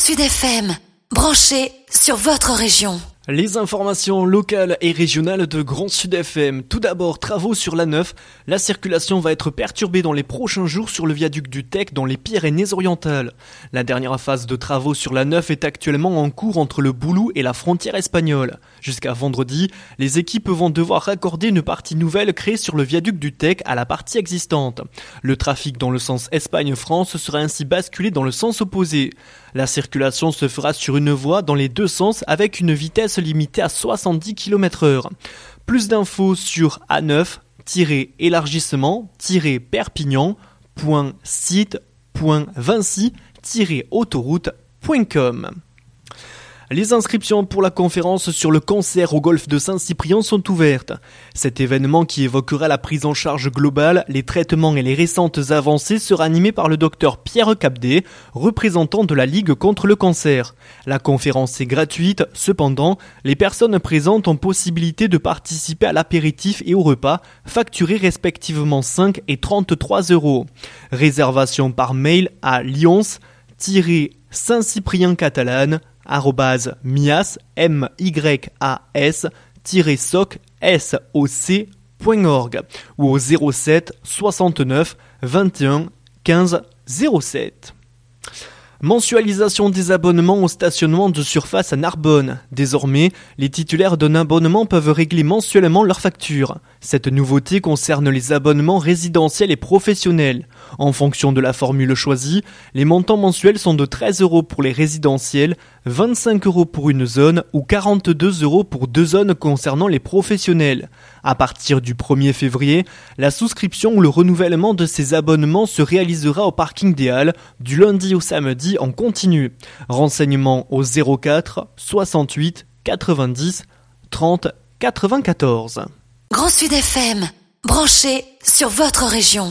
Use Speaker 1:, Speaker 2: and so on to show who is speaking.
Speaker 1: Sud FM, branché sur votre région.
Speaker 2: Les informations locales et régionales de Grand Sud FM. Tout d'abord, travaux sur l'A9. La circulation va être perturbée dans les prochains jours sur le viaduc du Tech dans les Pyrénées-Orientales. La dernière phase de travaux sur l'A9 est actuellement en cours entre le Boulou et la frontière espagnole. Jusqu'à vendredi, les équipes vont devoir raccorder une partie nouvelle créée sur le viaduc du Tech à la partie existante. Le trafic dans le sens Espagne-France sera ainsi basculé dans le sens opposé. La circulation se fera sur une voie dans les deux sens avec une vitesse limitée à 70 km/h. Plus d'infos sur a9-élargissement-perpignan.site.vinci-autoroute.com. Les inscriptions pour la conférence sur le cancer au golfe de Saint-Cyprien sont ouvertes. Cet événement qui évoquera la prise en charge globale, les traitements et les récentes avancées sera animé par le docteur Pierre Capdet, représentant de la Ligue contre le cancer. La conférence est gratuite, cependant, les personnes présentes ont possibilité de participer à l'apéritif et au repas, facturés respectivement 5 et 33 €. Réservation par mail à lions-saint-cyprien-catalane @myas-soc.org ou au 07 69 21 15 07. Mensualisation des abonnements au stationnement de surface à Narbonne. Désormais, les titulaires d'un abonnement peuvent régler mensuellement leurs factures. Cette nouveauté concerne les abonnements résidentiels et professionnels. En fonction de la formule choisie, les montants mensuels sont de 13 € pour les résidentiels, 25 € pour une zone ou 42 € pour deux zones concernant les professionnels. À partir du 1er février, la souscription ou le renouvellement de ces abonnements se réalisera au parking des Halles du lundi au samedi en continu. Renseignements au 04 68 90 30 94.
Speaker 1: Grand Sud FM, branché sur votre région.